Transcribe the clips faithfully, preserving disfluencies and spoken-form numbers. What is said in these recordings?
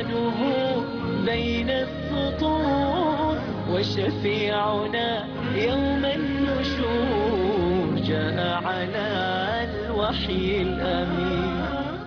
أحمده بين السطور وشفيعنا يوم النشور جاء على الوحي الأمين.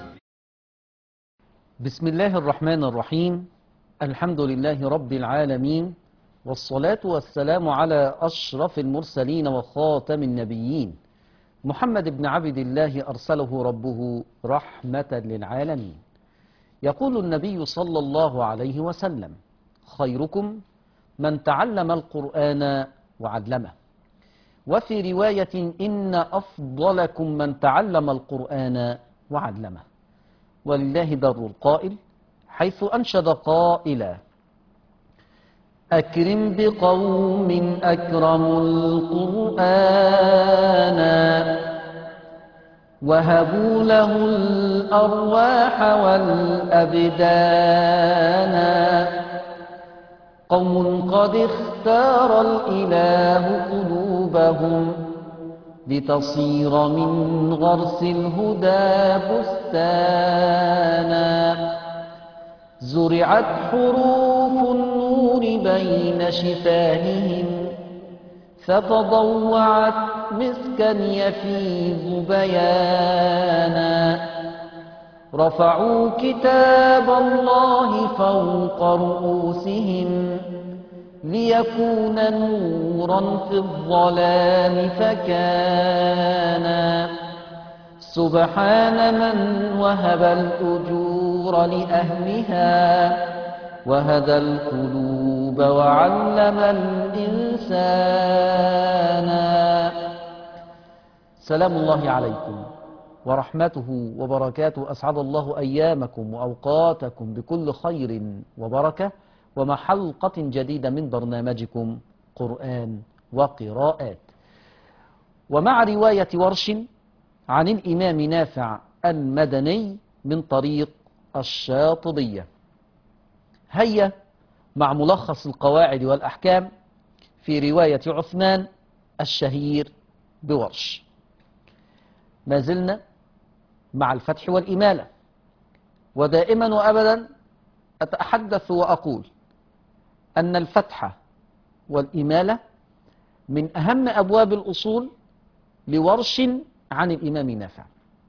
بسم الله الرحمن الرحيم. الحمد لله رب العالمين، والصلاة والسلام على أشرف المرسلين وخاتم النبيين محمد بن عبد الله أرسله ربه رحمة للعالمين. يقول النبي صلى الله عليه وسلم: خيركم من تعلم القرآن وعلمه. وفي رواية: إن أفضلكم من تعلم القرآن وعلمه. ولله در القائل حيث أنشد قائلا: أكرم بقوم أكرموا القرآن وهبوا له الأرواح والأبدان. قوم قد اختار الإله قلوبهم لتصير من غرس الهدى بستانا. زرعت حروف النور بين شفاههم فتضوعت مسكا يفيض بيانا. رفعوا كتاب الله فوق رؤوسهم ليكون نورا في الظلام فكانا. سبحان من وهب الأجور لأهلها وهدى القلوب وعلم الإنسان. سلام الله عليكم ورحمته وبركاته. أسعد الله أيامكم وأوقاتكم بكل خير وبركة، ومع حلقة جديدة من برنامجكم قرآن وقراءات، ومع رواية ورش عن الإمام نافع المدني من طريق الشاطبية. هيا مع ملخص القواعد والأحكام في رواية عثمان الشهير بورش. ما زلنا مع الفتح والإمالة، ودائما وأبدا أتحدث وأقول أن الفتح والإمالة من أهم أبواب الأصول لورش عن الإمام نافع،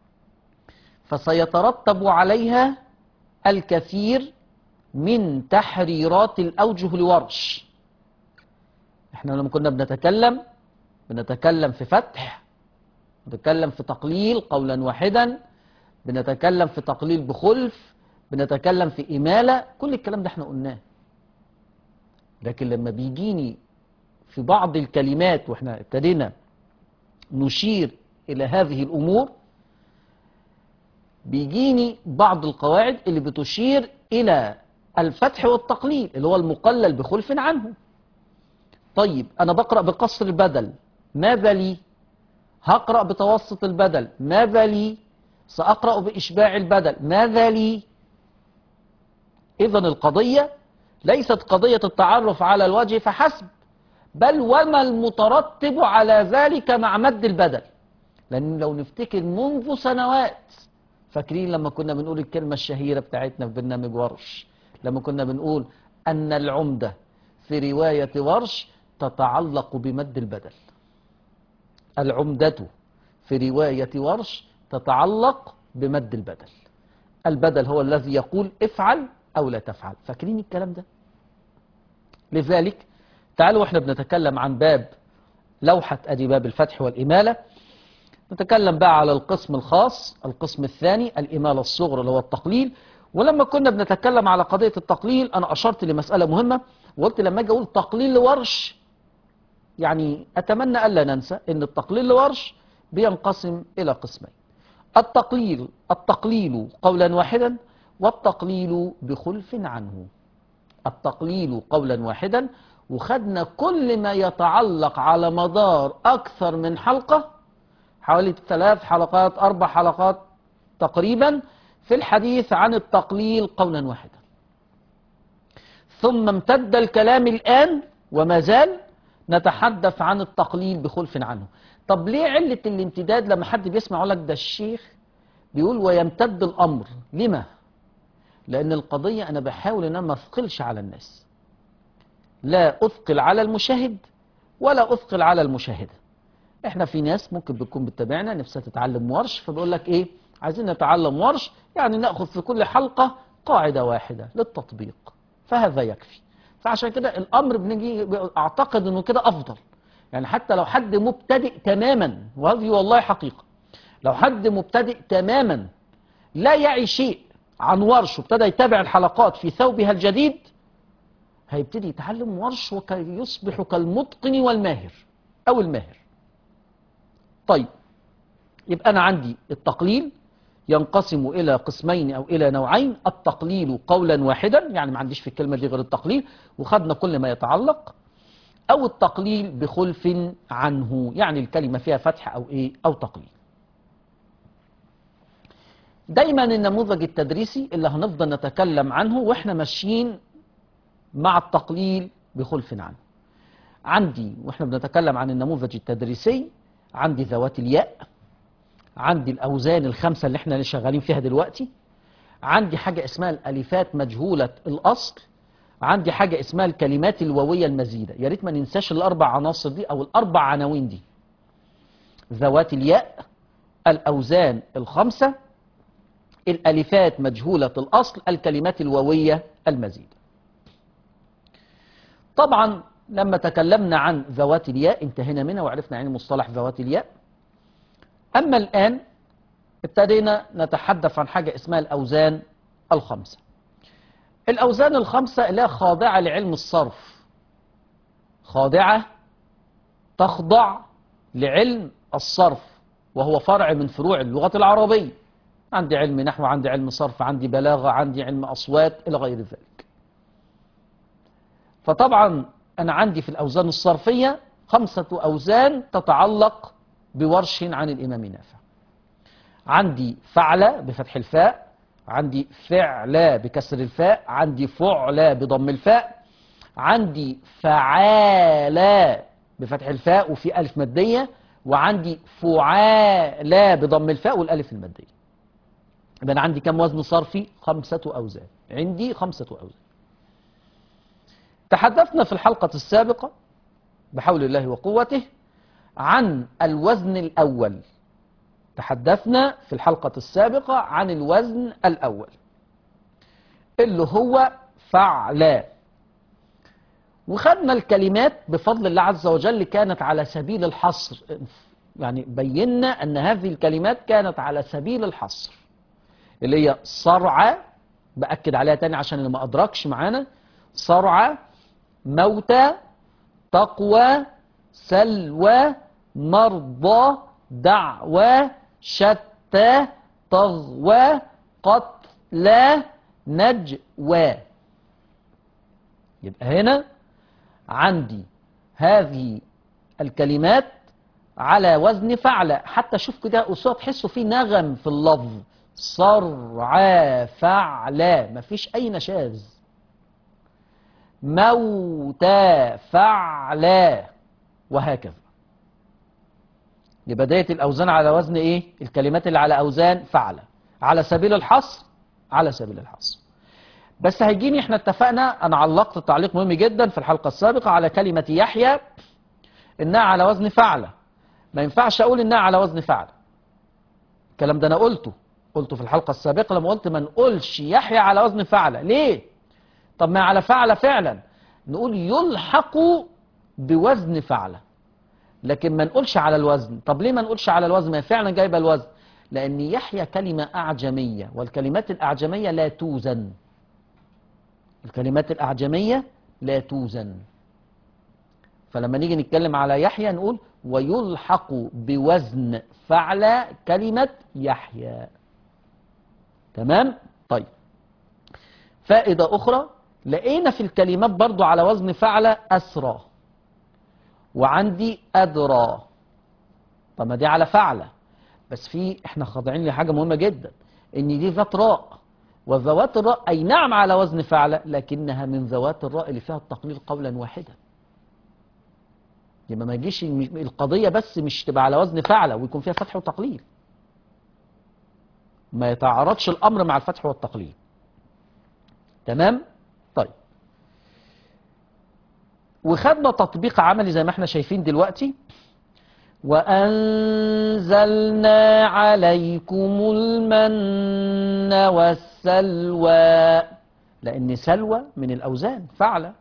فسيترتب عليها الكثير من تحريرات الأوجه لورش. احنا لما كنا بنتكلم بنتكلم في فتح، بنتكلم في تقليل قولا واحدا، بنتكلم في تقليل بخلف، بنتكلم في إمالة، كل الكلام ده احنا قلناه. لكن لما بيجيني في بعض الكلمات واحنا ابتدينا نشير إلى هذه الأمور، بيجيني بعض القواعد اللي بتشير إلى الفتح والتقليل اللي هو المقلل بخلف عنه. طيب أنا بقرأ بقصر البدل، ماذا لي؟ هقرأ بتوسط البدل، ماذا لي؟ سأقرأ بإشباع البدل، ماذا لي؟ إذن القضية ليست قضية التعرف على الوجه فحسب، بل وما المترتب على ذلك مع مد البدل. لأن لو نفتكر منذ سنوات، فاكرين لما كنا بنقول الكلمة الشهيرة بتاعتنا في برنامج ورش، لما كنا بنقول أن العمدة في رواية ورش تتعلق بمد البدل. العمدة في رواية ورش تتعلق بمد البدل. البدل هو الذي يقول افعل أو لا تفعل. فاكرين الكلام ده؟ لذلك تعالوا احنا بنتكلم عن باب لوحة أدي باب الفتح والإمالة، نتكلم بقى على القسم الخاص، القسم الثاني الإمالة الصغرى اللي هو التقليل. ولما كنا بنتكلم على قضية التقليل أنا أشرت لمسألة مهمة، وقلت لما أجي أقول تقليل لورش، يعني أتمنى ألا ننسى أن التقليل لورش بينقسم إلى قسمين: التقليل التقليل قولا واحدا، والتقليل بخلف عنه. التقليل قولا واحدا، وخدنا كل ما يتعلق على مدار أكثر من حلقة، حوالي ثلاث حلقات أربع حلقات تقريبا، في الحديث عن التقليل قولا واحدا. ثم امتد الكلام الآن وما زال نتحدث عن التقليل بخلف عنه. طب ليه علة الامتداد؟ لما حد بيسمع يقول لك ده الشيخ بيقول ويمتد الأمر، لما؟ لأن القضية أنا بحاول أن أنا ما أثقلش على الناس، لا أثقل على المشاهد ولا أثقل على المشاهدة. إحنا في ناس ممكن بتكون بتتابعنا نفسها تتعلم ورش، فبقول لك إيه، عايزين نتعلم ورش، يعني نأخذ في كل حلقة قاعدة واحدة للتطبيق، فهذا يكفي. فعشان كده الأمر بنجي أعتقد أنه كده أفضل. يعني حتى لو حد مبتدئ تماما، وهذه والله حقيقة، لو حد مبتدئ تماما لا يعي شيء عن ورش وابتدى يتابع الحلقات في ثوبها الجديد، هيبتدي يتعلم ورش وكي يصبح كالمتقن والماهر أو الماهر. طيب، يبقى أنا عندي التقليل ينقسم إلى قسمين أو إلى نوعين: التقليل قولا واحدا، يعني ما عنديش في الكلمة دي غير التقليل وخدنا كل ما يتعلق، أو التقليل بخلف عنه، يعني الكلمة فيها فتح أو إيه أو تقليل. دايما النموذج التدريسي اللي هنفضل نتكلم عنه واحنا ماشيين مع التقليل بخلف عنه. عندي واحنا بنتكلم عن النموذج التدريسي عندي ذوات الياء، عندي الأوزان الخمسة اللي احنا شغالين فيها دلوقتي، عندي حاجة اسمها الألفات مجهولة الأصل، عندي حاجة اسمها الكلمات الواوية المزيدة. يا ريت ما ننساش الأربع عناصر دي أو الأربع عناوين دي: ذوات الياء، الأوزان الخمسة، الألفات مجهولة الأصل، الكلمات الواوية المزيدة. طبعا لما تكلمنا عن ذوات الياء انتهينا منها وعرفنا يعني مصطلح ذوات الياء. أما الآن ابتدينا نتحدث عن حاجة اسمها الأوزان الخمسة. الأوزان الخمسة اللي هي خاضعة لعلم الصرف، خاضعة تخضع لعلم الصرف، وهو فرع من فروع اللغة العربية. عندي علم نحو، عندي علم صرف، عندي بلاغة، عندي علم أصوات إلى غير ذلك. فطبعا أنا عندي في الأوزان الصرفية خمسة أوزان تتعلق بورش عن الإمام نافع. عندي فعل بفتح الفاء، عندي فعل بكسر الفاء، عندي فعل بضم الفاء، عندي فعال بفتح الفاء وفي ألف مادية، وعندي فعال بضم الفاء والألف المادية. يبقى أنا عندي كم وزن صرفي؟ خمسة أوزان. عندي خمسة أوزان. تحدثنا في الحلقة السابقة بحول الله وقوته عن الوزن الأول. تحدثنا في الحلقة السابقة عن الوزن الأول اللي هو فعل، وخدنا الكلمات بفضل الله عز وجل كانت على سبيل الحصر، يعني بينا أن هذه الكلمات كانت على سبيل الحصر، اللي هي صرع، بأكد عليها تاني عشان اللي ما أدركش معانا: صرع، موتى، تقوى، سلوى، مرضى، دعوى، شتى، تغوى، قتلى، نجوى. يبقى هنا عندي هذه الكلمات على وزن فعل. حتى شوف كده أصوات تحسوا فيه نغم في اللفظ: صرع، فعل، مفيش أي نشاز. موتى، فعل، وهكذا. لبداية الأوزان على وزن إيه؟ الكلمات اللي على أوزان فعل، على سبيل الحصر، على سبيل الحصر. بس هيجيني، احنا اتفقنا، أنا علقت تعليق مهم جدا في الحلقة السابقة على كلمة يحيى إنها على وزن فعل. ما ينفعش أقول إنها على وزن فعل. الكلام ده أنا قلته قلته في الحلقة السابقة لما قلت ما نقولش يحيى على وزن فعل. ليه؟ طب ما على فعل فعلا، نقول يلحق بوزن فعل، لكن ما نقولش على الوزن. طب ليه ما نقولش على الوزن؟ ما فعلا جايبه الوزن، لأن يحيى كلمة أعجمية، والكلمات الأعجمية لا توزن. الكلمات الأعجمية لا توزن. فلما نيجي نتكلم على يحيى نقول ويلحق بوزن فعل كلمة يحيى. تمام؟ طيب، فائدة أخرى، لقينا في الكلمات برضو على وزن فعل أسرى، وعندي أدرى. طب ما دي على فعل، بس في احنا خاضعين لحاجة مهمة جدا، ان دي ذات راء، وذوات الراء أي نعم على وزن فعل، لكنها من ذوات الراء اللي فيها التقليل قولا واحدا. يبقى ما يجيش القضية بس مش تبقى على وزن فعل ويكون فيها فتح وتقليل، ما يتعارضش الأمر مع الفتح والتقليل. تمام؟ طيب، وخدنا تطبيق عملي زي ما احنا شايفين دلوقتي. وأنزلنا عليكم المن والسلوى، لأن سلوى من الأوزان فعلة.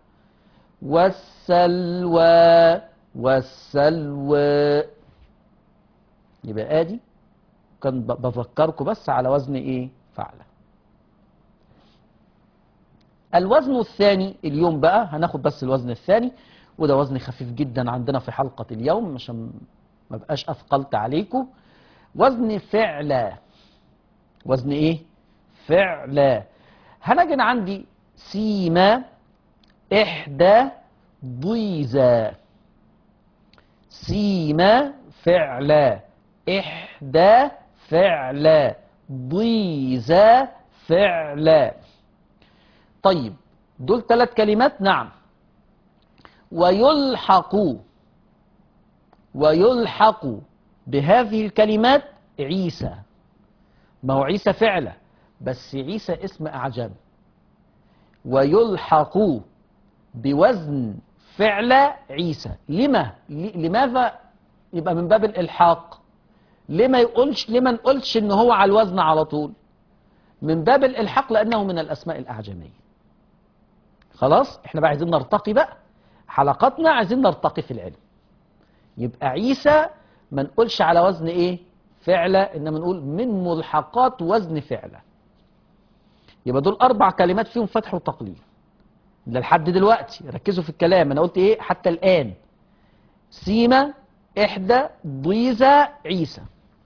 والسلوى والسلوى، يبقى ادي كان بفكركم بس على وزن ايه؟ فعلة. الوزن الثاني اليوم بقى هناخد بس الوزن الثاني، وده وزن خفيف جدا عندنا في حلقة اليوم عشان ما بقاش اثقلت عليكم. وزن فعلة. وزن ايه؟ فعلة. هنجد عندي سيما، احدى، ضيزة. سيما فعلة، احدى فعلة، ضيزة فعلة. طيب، دول ثلاث كلمات. نعم. ويلحق ويلحق بهذه الكلمات عيسى. ما هو عيسى فعلة بس عيسى اسم أعجم. ويلحق بوزن فعلة عيسى. لما؟ لماذا يبقى من باب الإلحاق؟ ليه ما يقولش، ليه ما نقولش إن هو على الوزن على طول؟ من باب الإلحاق لأنه من الأسماء الأعجمية. خلاص، احنا بقى عايزين نرتقي بقى، حلقاتنا عايزين نرتقي في العلم. يبقى عيسى ما نقولش على وزن ايه؟ فعلة، انما نقول من ملحقات وزن فعلة. يبقى دول اربع كلمات فيهم فتح وتقليل. ده لحد دلوقتي، ركزوا في الكلام انا قلت ايه حتى الان. سيما، احدى، ضيزة، عيسى.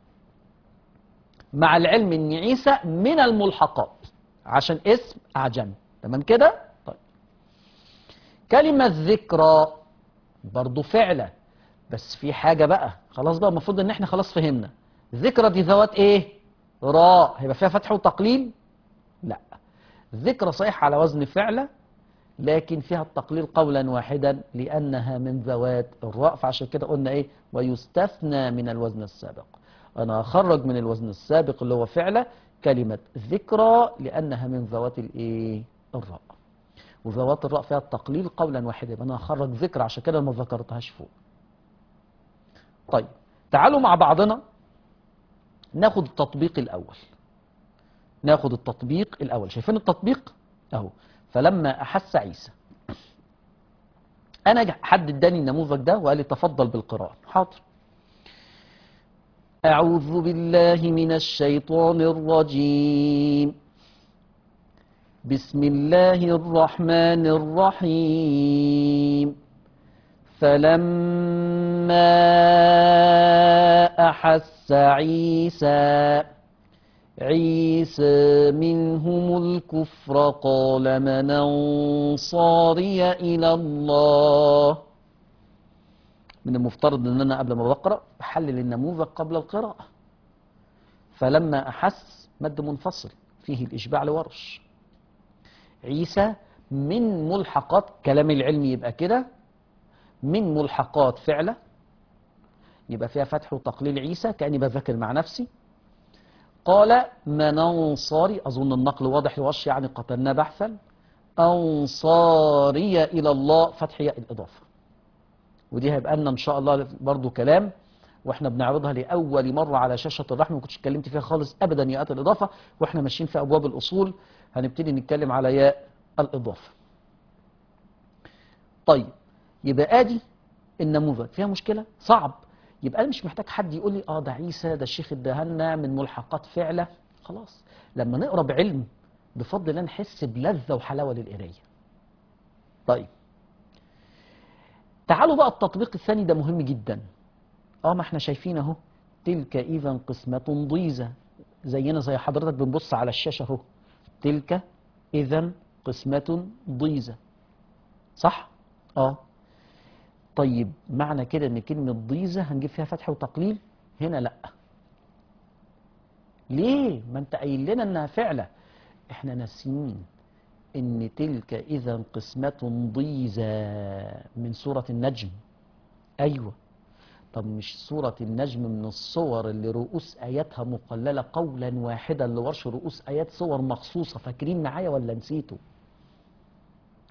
مع العلم ان عيسى من الملحقات عشان اسم اعجمي. تمام كده؟ طيب، كلمة ذكرى برضو فعلة، بس في حاجة بقى. خلاص بقى المفروض ان احنا خلاص فهمنا. ذكرى دي ذوات ايه؟ راء، هيبقى فيها فتح وتقليل؟ لا، ذكرى صحيح على وزن فعلة لكن فيها التقليل قولا واحدا لأنها من ذوات الراء، فعشان كده قلنا ايه؟ ويستثنى من الوزن السابق. انا اخرج من الوزن السابق اللي هو فعلة كلمة ذكرى لأنها من ذوات الايه؟ الراء. وذوات الراء فيها التقليل قولا واحدا، انا اخرج ذكرى عشان كده ما ذكرتهاش فوق. طيب، تعالوا مع بعضنا ناخد التطبيق الأول. ناخد التطبيق الأول. شايفين التطبيق؟ أهو. فلما أحس عيسى، أنا حد اداني النموذج ده وقال لي تفضل بالقراءة. حاضر. أعوذ بالله من الشيطان الرجيم. بسم الله الرحمن الرحيم. فلما أحس عيسى عيسى منهم الكفر قال من أنصاري إلى الله. من المفترض أن أنا قبل ما بقرأ بحلل النموذج قبل القراءة. فلما أحس مد منفصل فيه الإشباع لورش. عيسى من ملحقات كلام العلم، يبقى كده من ملحقات فعلة، يبقى فيها فتح وتقليل عيسى كأني بذاكر مع نفسي. قال من أنصاري، أظن النقل واضح لوش، يعني قتلنا بحثا. أنصاري إلى الله، فتح ياء الإضافة. ودي هيبقى لنا إن شاء الله برضو كلام واحنا بنعرضها لأول مرة على شاشة الرحمة، ما كنتش اتكلمت فيها خالص أبدا ياءات الإضافة، واحنا ماشيين في أبواب الأصول هنبتدي نتكلم على ياء الإضافة. طيب، يبقى ادي النموذج. فيها مشكلة؟ صعب. يبقى انا مش محتاج حد يقول لي اه ده عيسى ده الشيخ اداهلنا من ملحقات فعلة. خلاص، لما نقرا بعلم بفضل الله نحس بلذة وحلاوة للقراية. طيب، تعالوا بقى التطبيق الثاني ده مهم جدا. اه ما احنا شايفين اهو، تلك اذا قسمة ضيزى، زينا زي حضرتك بنبص على الشاشة اهو. تلك اذا قسمة ضيزى، صح؟ اه. طيب، معنى كده ان كلمة ضيزة هنجيب فيها فتح وتقليل؟ هنا لا. ليه؟ ما انت قايل لنا انها فعلة. احنا ناسيين ان تلك اذا قسمة ضيزة من سورة النجم. ايوه. طب مش سورة النجم من الصور اللي رؤوس اياتها مقللة قولا واحدا لورش رؤوس ايات صور مخصوصة؟ فاكرين معايا ولا نسيتوا؟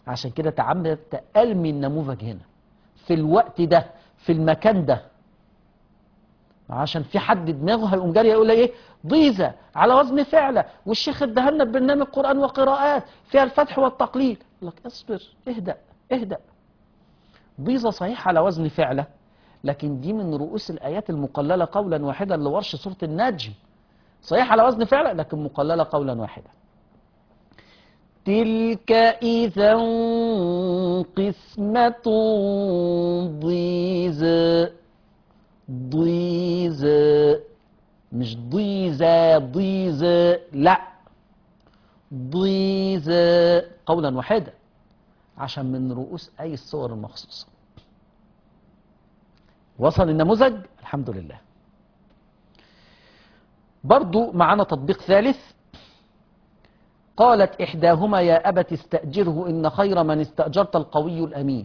عشان كده تعمد تألمي النموذج هنا في الوقت ده في المكان ده، عشان في حد دماغه هيقوم جاري يقول لي ايه ضيزه على وزن فعله، والشيخ اداها لنا ببرنامج قرآن وقراءات فيها الفتح والتقليل. يقول لك اصبر اهدأ اهدأ. ضيزه صحيح على وزن فعله، لكن دي من رؤوس الآيات المقللة قولا واحدا لورش سورة النجم. صحيح على وزن فعله لكن مقللة قولا واحدا. تلك إذا قسمة ضيزى. ضيزى مش ضيزى ضيزى، لا ضيزى قولا واحدا عشان من رؤوس أي الصور المخصوصة. وصل النموذج؟ الحمد لله. برضو معنا تطبيق ثالث. قالت إحداهما يا أبت استأجره إن خير من استأجرت القوي الأمين.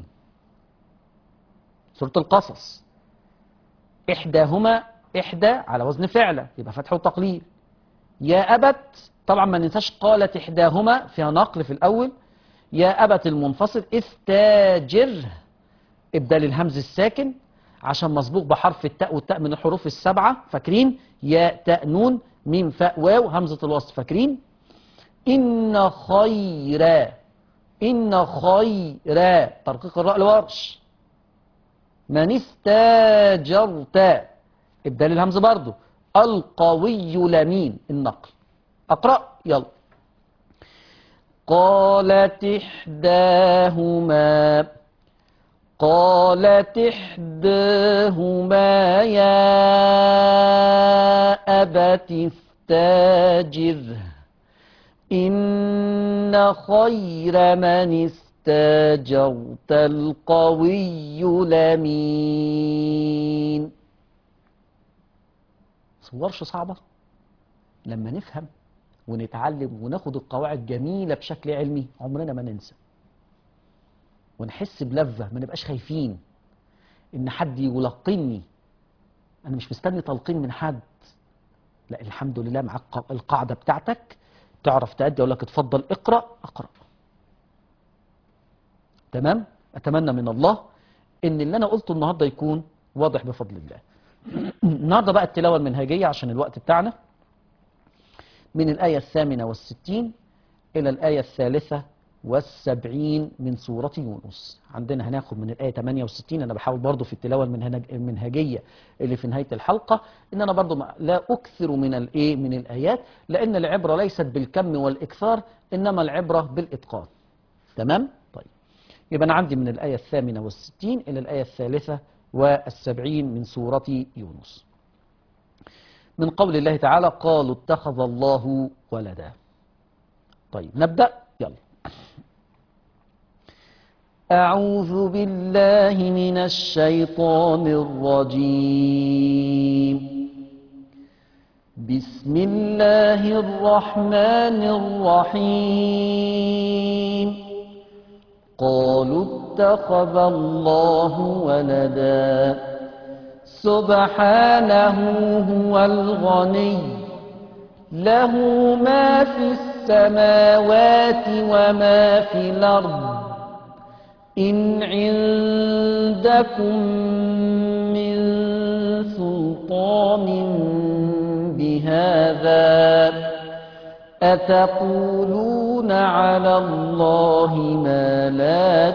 سورة القصص. إحداهما، إحدى على وزن فعلة يبقى فتح وتقليل. يا أبت طبعا ما ننساش قالت إحداهما فيها نقل في الأول. يا أبت المنفصل استاجره إبدال الهمز الساكن عشان مسبوق بحرف التاء، والتاء من الحروف السبعة فاكرين؟ ياء تاء نون ميم فاء واو همزة الوصل فاكرين؟ إن خير إن خير ترقيق الراء لورش. من استاجرت إبدال الهمز برضو القوي لمين النقل. أقرأ يلا. قالت إحداهما قالت إحداهما يا أبت استاجره إن خير من استاجرت القوي الأمين. صورش صعبة؟ لما نفهم ونتعلم وناخد القواعد جميلة بشكل علمي عمرنا ما ننسى، ونحس بلذة، ما نبقاش خايفين ان حد يلقني. انا مش مستني تلقين من حد، لا الحمد لله معاك القاعدة بتاعتك تعرف تأدي. اقول لك اتفضل اقرأ اقرأ. تمام. اتمنى من الله ان اللي انا قلته النهاردة يكون واضح بفضل الله. النهاردة بقى التلاوة المنهجية عشان الوقت بتاعنا، من الآية الثامنة والستين إلى الآية الثالثة والسبعين من سورة يونس. عندنا هناخد من الآية ثمانية وستين. أنا بحاول برضو في التلاوة المنهجية اللي في نهاية الحلقة إن أنا برضو لا أكثر من الإيه من الآيات، لأن العبرة ليست بالكم والإكثار إنما العبرة بالإتقان. تمام؟ طيب يبقى أنا عندي من الآية الثامنة والستين إلى الآية الثالثة والسبعين من سورة يونس. من قول الله تعالى قالوا اتخذ الله ولدا. طيب نبدأ يلا. أعوذ بالله من الشيطان الرجيم. بسم الله الرحمن الرحيم. قالوا اتخذ الله ولدا سبحانه هو الغني له ما في السماوات وما في الأرض إن عندكم من سلطان بهذا أتقولون على الله ما لا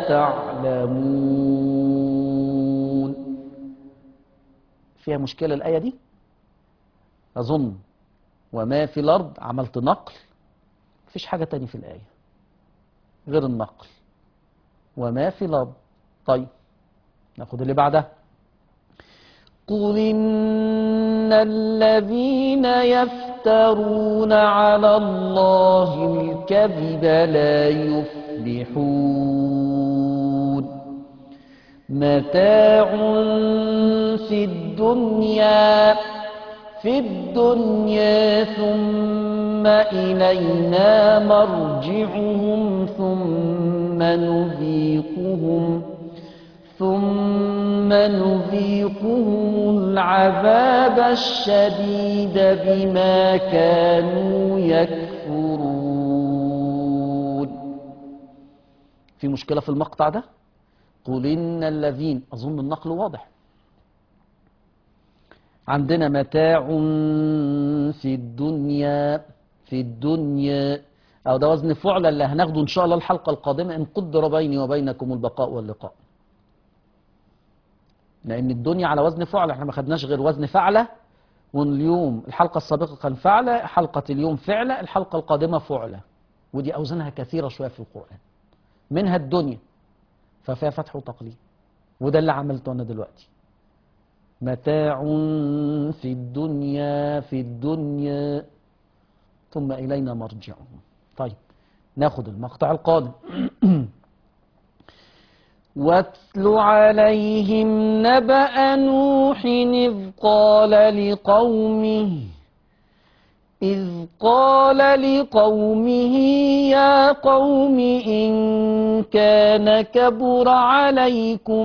تعلمون. فيها مشكلة الآية دي أظن؟ وما في الأرض عملت نقل، مفيش حاجة تاني في الآية غير النقل. وما في الأرض. طيب ناخد اللي بعدها. قل إن الذين يفترون على الله الكذب لا يفلحون متاع في الدنيا في الدنيا ثم إلينا مرجعهم ثم نذيقهم ثم نذيقهم العذاب الشديد بما كانوا يكفرون. في مشكلة في المقطع ده؟ قل إن الذين، أظن النقل واضح. عندنا متاع في الدنيا، في الدنيا، أو ده وزن فعل اللي هناخده إن شاء الله الحلقة القادمة إن قدر بيني وبينكم البقاء واللقاء. لأن الدنيا على وزن فعل، احنا ما خدناش غير وزن فعلة، واليوم الحلقة السابقة كان فعلة، حلقة اليوم فعلة، الحلقة القادمة فعلة، ودي أوزانها كثيرة شوية في القرآن، منها الدنيا ففيها فتح وتقليل، وده اللي عملته أنا دلوقتي. متاع في الدنيا، في الدنيا ثم إلينا مرجعهم. طيب ناخد المقطع القادم. واتل عليهم نبأ نوح إذ قال لقومه إذ قال لقومه يا قوم إن كان كبر عليكم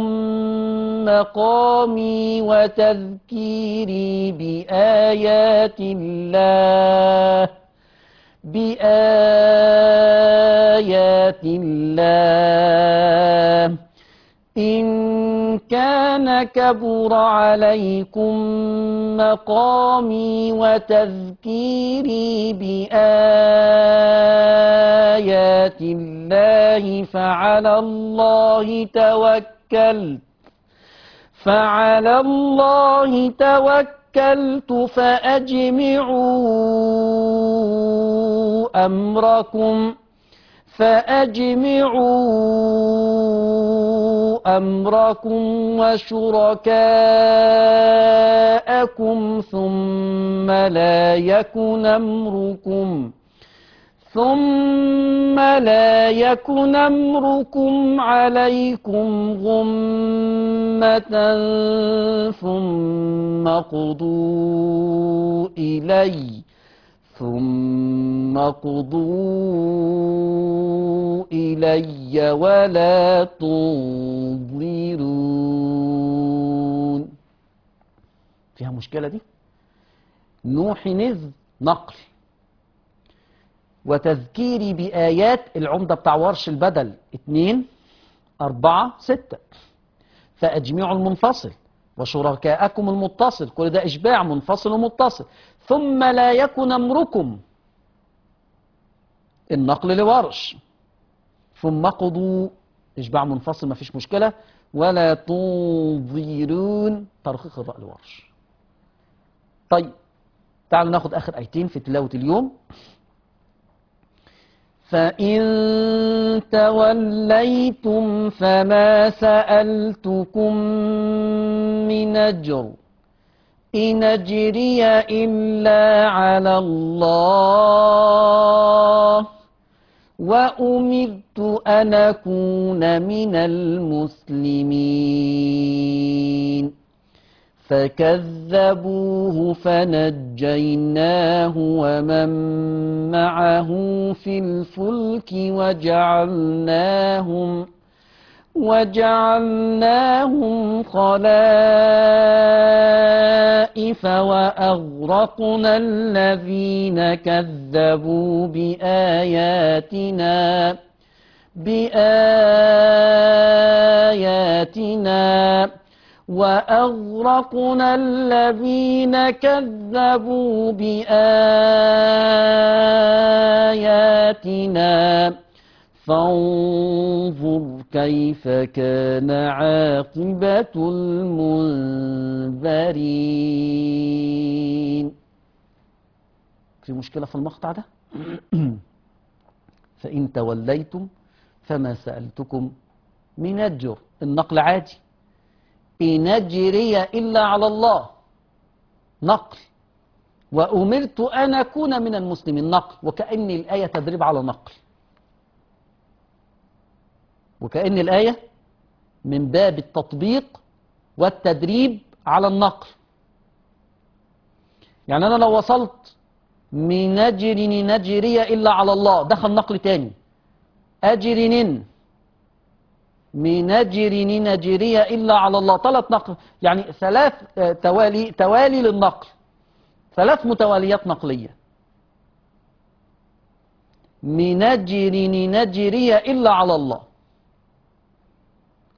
مقامي وتذكيري بآيات الله بآيات الله إن كان كبر عليكم مقامي وتذكيري بآيات الله فعلى الله توكلت فعلى الله توكلت فأجمعوا أمركم فأجمعوا أمركم وشركاءكم ثم لا يكن أمركم ثم لا يكن أمركم عليكم غمة ثم قضوا إلي ثم قضوا إلي ولا تنظرون. فيها مشكلة دي؟ نوح إذ نقل، وتذكيري بآيات العمدة بتاع ورش البدل اتنين أربعة ستة، فأجمعوا المنفصل وشركاءكم المتصل، كل ده إشباع منفصل ومتصل. ثم لا يكن أمركم النقل لورش، ثم قضوا إشباع منفصل ما فيش مشكلة، ولا تنظرون ترخيص الراء لورش. طيب تعالوا ناخد آخر آيتين في تلاوة اليوم. فإن توليتم فما سألتكم من أجر إن أجري إلا على الله وأمرت أن أكون من المسلمين فكذبوه فنجيناه ومن معه في الفلك وجعلناهم وجعلناهم خلائف وأغرقنا الذين كذبوا بآياتنا بآياتنا وأغرقنا الذين كذبوا بآياتنا فانظر كيف كان عاقبة المنذرين. في مشكلة في المقطع ده؟ فإن توليتم فما سألتكم من أجر، النقل عادي، إن أجري إلا على الله نقل، وأمرت أن أكون من المسلمين نقل، وكأن الآية تدريب على نقل، وكأن الآية من باب التطبيق والتدريب على النقل. يعني أنا لو وصلت من أجرني نجري إلا على الله دخل نقل تاني، أجرنن من أجرني نجري إلا على الله، ثلاث نقل، يعني ثلاث توالي توالي للنقل، ثلاث متواليات نقلية. من أجرني نجري إلا على الله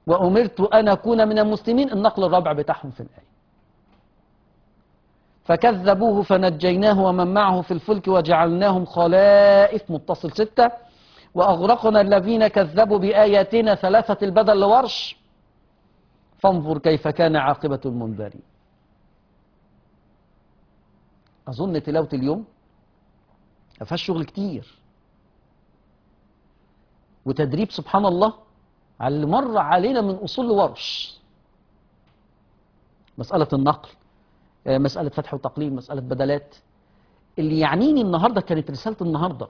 وأمرت أن أكون من المسلمين، النقل الرابع بتاعهم في الآية. فكذبوه فنجيناه ومن معه في الفلك وجعلناهم خلائف، متصل ستة. وأغرقنا الذين كذبوا بآياتنا، ثلاثة البدل لورش. فانظر كيف كان عاقبة المنذرين. أظن تلاوة اليوم ما فيهاش شغل كتير، وتدريب سبحان الله على اللي مر علينا من أصول لورش. مسألة النقل، مسألة فتح وتقليل، مسألة بدلات. اللي يعنيني النهاردة كانت رسالة النهاردة،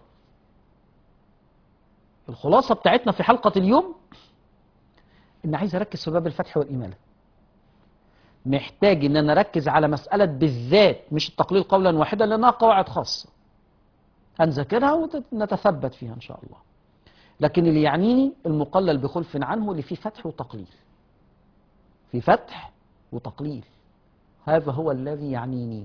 الخلاصة بتاعتنا في حلقة اليوم، إن عايز أركز في باب الفتح والإمالة. محتاج إن أنا أركز على مسألة بالذات، مش التقليل قولا واحدا لأنها قواعد خاصة هنذاكرها ونتثبت فيها إن شاء الله. لكن اللي يعنيني المقلل بخلف عنه اللي فيه فتح وتقليل، في فتح وتقليل، هذا هو الذي يعنيني.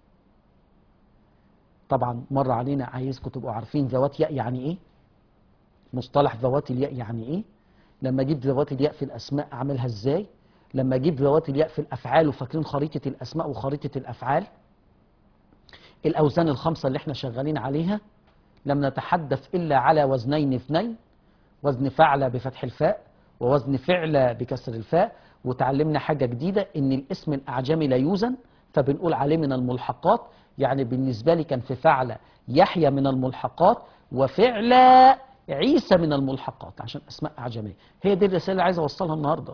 طبعا مر علينا، عايزكم تبقوا عارفين ذوات ياء يعني ايه، مصطلح ذوات الياء يعني ايه، لما اجيب ذوات الياء في الاسماء اعملها ازاي، لما اجيب ذوات الياء في الافعال، وفاكرين خريطة الاسماء وخريطة الافعال، الاوزان الخمسة اللي احنا شغالين عليها. لم نتحدث الا على وزنين اثنين، وزن فعل بفتح الفاء ووزن فعل بكسر الفاء. وتعلمنا حاجة جديدة، ان الاسم الاعجمي لا يوزن، فبنقول عليه من الملحقات. يعني بالنسبة لي كان في فعل يحيى من الملحقات، وفعل عيسى من الملحقات، عشان اسماء اعجمية. هي دي الرسالة اللي عايز اوصلها النهاردة،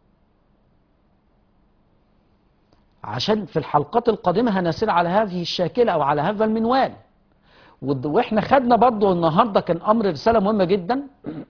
عشان في الحلقات القادمة هنسير على هذه الشاكلة او على هذا المنوال. واحنا خدنا برضو النهاردة كان امر رسالة مهمة جدا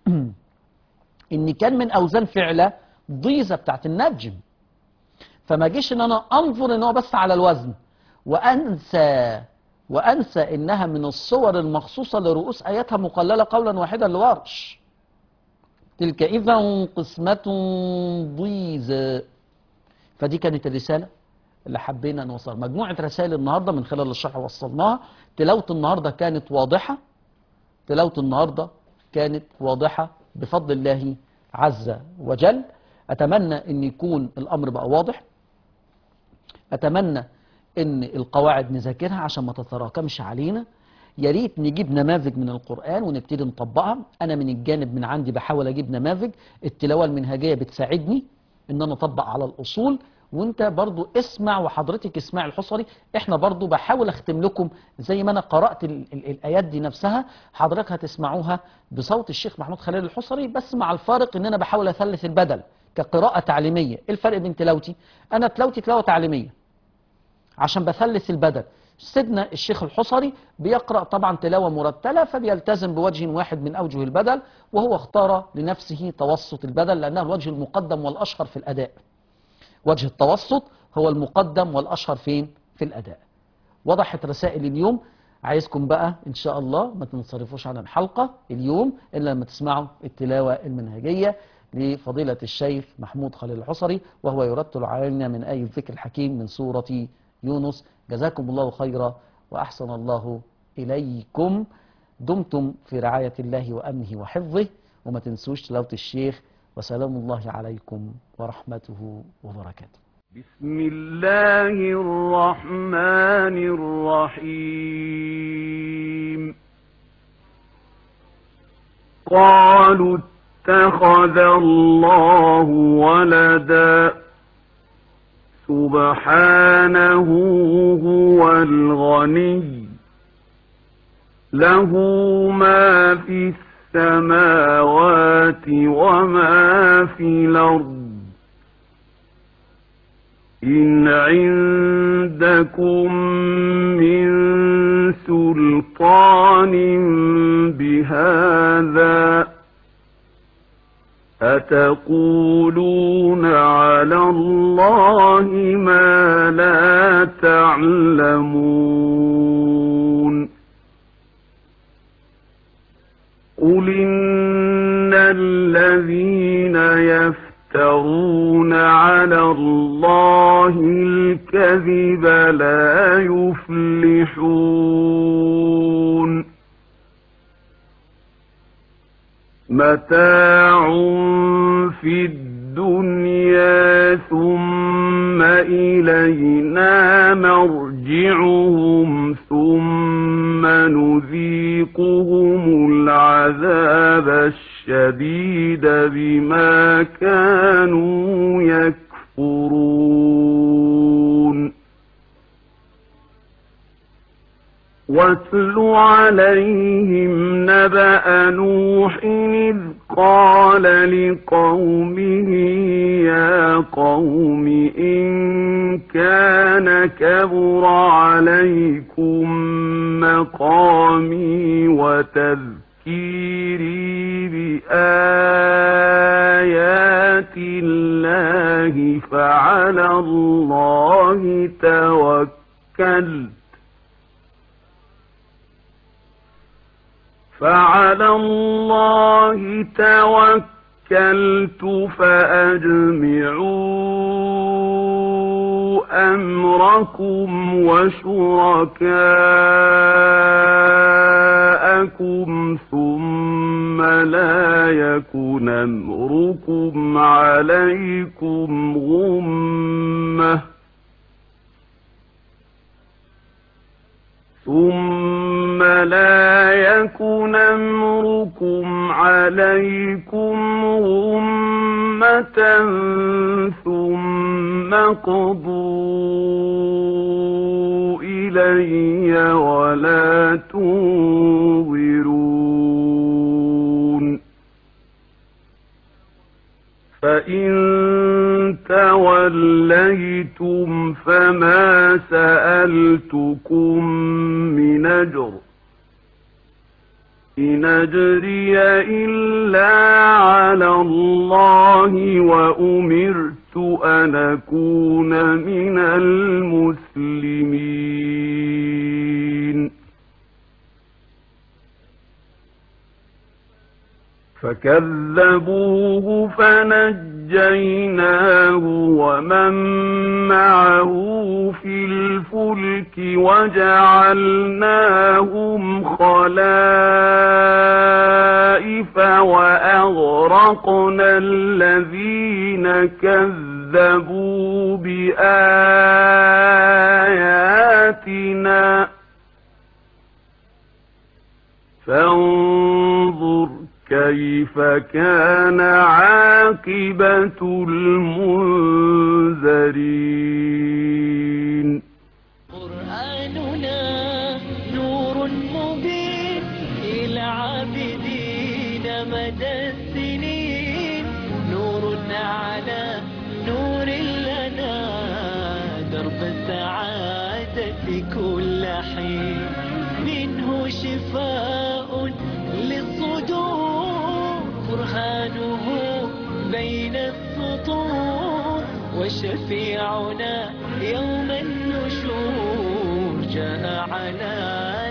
ان كان من اوزان فعلة ضيزة بتاعت النجم. فما جيش ان انا انظر ان هو بس على الوزن وانسى وانسى انها من الصور المخصوصة لرؤوس اياتها مقللة قولا واحدا لورش. تلك اذا قسمة ضيزة. فدي كانت الرسالة اللي حبينا نوصل. مجموعة رسائل النهاردة من خلال الشرح وصلناها. تلاوة النهاردة كانت واضحة، تلاوة النهاردة كانت واضحة بفضل الله عز وجل. أتمنى أن يكون الأمر بقى واضح، أتمنى أن القواعد نذاكرها عشان ما تتراكمش علينا. يا ريت نجيب نماذج من القرآن ونبتدي نطبقها. أنا من الجانب من عندي بحاول أجيب نماذج. التلاوة المنهجية بتساعدني أن أنا أطبق على الأصول، وانت برضو اسمع، وحضرتك اسمع الحصري. احنا برضو بحاول اختم لكم زي ما انا قرأت ال ال الايات دي نفسها، حضرتك هتسمعوها بصوت الشيخ محمود خليل الحصري، بس مع الفارق ان انا بحاول اثلث البدل كقراءة تعليمية. ايه الفرق بين تلاوتي؟ انا تلاوتي تلاوة تعليمية عشان بثلث البدل. سيدنا الشيخ الحصري بيقرأ طبعا تلاوة مرتلة، فبيلتزم بوجه واحد من اوجه البدل، وهو اختار لنفسه توسط البدل لانه الوجه المقدم والاشهر في الاداء. وجه التوسط هو المقدم والأشهر فين؟ في الأداء. وضحت رسائل اليوم. عايزكم بقى إن شاء الله ما تنصرفوش عن الحلقة اليوم إلا لما تسمعوا التلاوة المنهجية لفضيلة الشيخ محمود خليل الحصري، وهو يرتل علينا من آية الذكر الحكيم من سورة يونس. جزاكم الله خيرا وأحسن الله إليكم. دمتم في رعاية الله وأمنه وحفظه، وما تنسوش تلاوة الشيخ. وسلام الله عليكم ورحمته وبركاته. بسم الله الرحمن الرحيم. قالوا اتخذ الله ولدا سبحانه هو الغني له ما في السماء السماوات وما في الأرض إن عندكم من سلطان بهذا أتقولون على الله ما لا تعلمون قل إن الذين يفترون على الله الكذب لا يفلحون متاع في الدنيا الدنيا ثم إلينا مرجعهم ثم نذيقهم العذاب الشديد بما كانوا يكفرون واتل عليهم نبأ نوح إذ قال لقومه يا قوم إن كان كبر عليكم مقامي وتذكيري بآيات الله فعلى الله توكلت فعلى الله توكلت فأجمعوا أمركم وشركاءكم ثم لا يكن أمركم عليكم غمة ثم لا يكن أمركم عليكم غمة ثم قضوا إلي ولا تنظرون فإن توليتم فما سألتكم من أجر إن أجري إلا على الله وأمرت أن أكون من المسلمين فكذبوه فنجيناه ومن معه في الفلك وجعلناهم خلائف وأغرقنا الذين كذبوا بآياتنا فانظر كيف كان عاقبة المنذرين قرآننا نور مبين للعابدين مدى السنين نور على نور لنا درب السعادة كل حين منه شفاء للصدور برهانه بين السطور وشفيعنا يوم النشور جاء على